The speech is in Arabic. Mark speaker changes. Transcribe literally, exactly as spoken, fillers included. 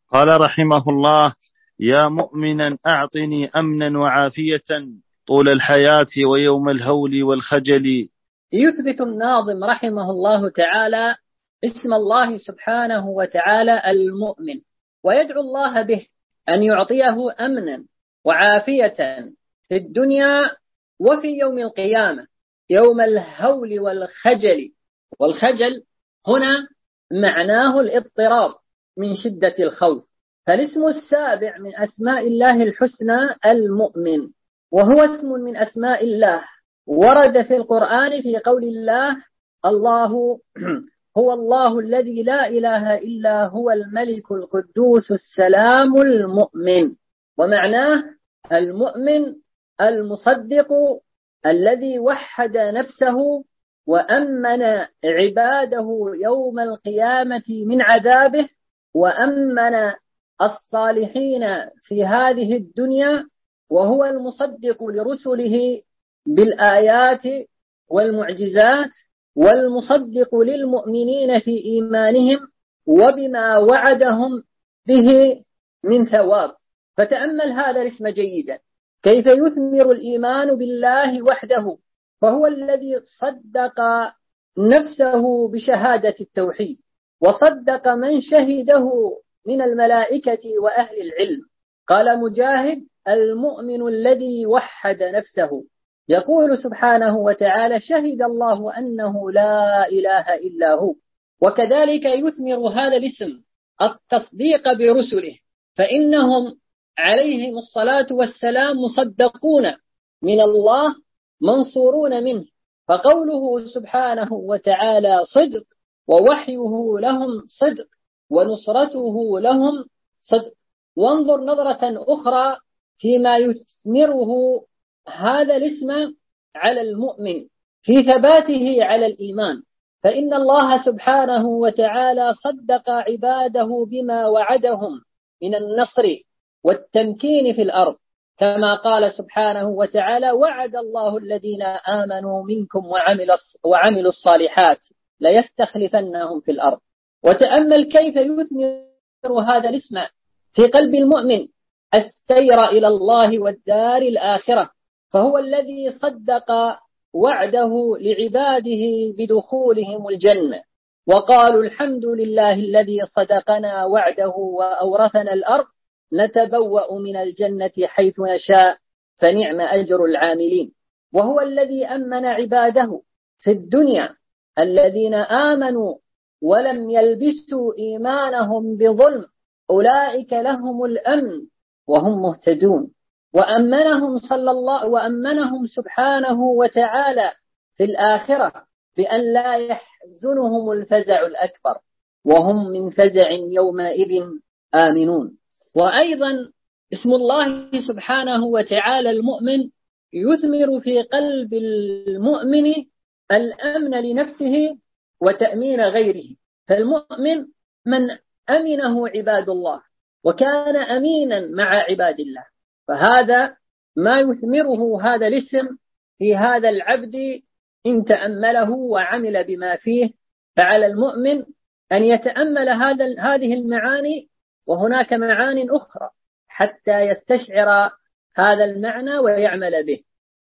Speaker 1: قال رحمه الله: يا مؤمنا أعطني أمنا وعافية طول الحياة ويوم الهول والخجل.
Speaker 2: يثبت الناظم رحمه الله تعالى اسم الله سبحانه وتعالى المؤمن، ويدعو الله به أن يعطيه أمنا وعافية في الدنيا وفي يوم القيامة، يوم الهول والخجل. والخجل هنا معناه الاضطراب من شدة الخوف. فالاسم السابع من أسماء الله الحسنى المؤمن، وهو اسم من أسماء الله ورد في القرآن في قول الله: الله هو الله الذي لا إله إلا هو الملك القدوس السلام المؤمن. ومعناه المؤمن المصدق الذي وحد نفسه وأمن عباده يوم القيامة من عذابه، وأمن الصالحين في هذه الدنيا، وهو المصدق لرسله بالآيات والمعجزات، والمصدق للمؤمنين في إيمانهم وبما وعدهم به من ثواب. فتأمل هذا الاسم جيدا، كيف يثمر الإيمان بالله وحده، فهو الذي صدق نفسه بشهادة التوحيد، وصدق من شهده من الملائكة وأهل العلم. قال مجاهد: المؤمن الذي وحد نفسه. يقول سبحانه وتعالى: شهد الله أنه لا إله إلا هو. وكذلك يثمر هذا الاسم التصديق برسله، فإنهم عليهم الصلاة والسلام مصدقون من الله منصورون منه. فقوله سبحانه وتعالى صدق، ووحيه لهم صدق، ونصرته لهم صدق. وانظر نظرة أخرى فيما يثمره هذا الاسم على المؤمن في ثباته على الإيمان، فإن الله سبحانه وتعالى صدق عباده بما وعدهم من النصر والتمكين في الأرض، كما قال سبحانه وتعالى: وعد الله الذين آمنوا منكم وعملوا الصالحات ليستخلفنهم في الأرض. وتأمل كيف يثمر هذا الاسم في قلب المؤمن السير إلى الله والدار الآخرة، فهو الذي صدق وعده لعباده بدخولهم الجنة، وقالوا الحمد لله الذي صدقنا وعده وأورثنا الأرض نتبوأ من الجنة حيث نشاء فنعم أجر العاملين. وهو الذي أمن عباده في الدنيا الذين آمنوا ولم يلبسوا إيمانهم بظلم أولئك لهم الأمن وهم مهتدون. وأمنهم صلى الله وأمنهم سبحانه وتعالى في الآخرة بأن لا يحزنهم الفزع الأكبر، وهم من فزع يومئذ آمنون. وأيضا اسم الله سبحانه وتعالى المؤمن يثمر في قلب المؤمن الأمن لنفسه وتأمين غيره. فالمؤمن من أمنه عباد الله وكان أمينا مع عباد الله، فهذا ما يثمره هذا الاسم في هذا العبد إن تأمله وعمل بما فيه. فعلى المؤمن أن يتأمل هذا هذه المعاني، وهناك معاني أخرى، حتى يستشعر هذا المعنى ويعمل به.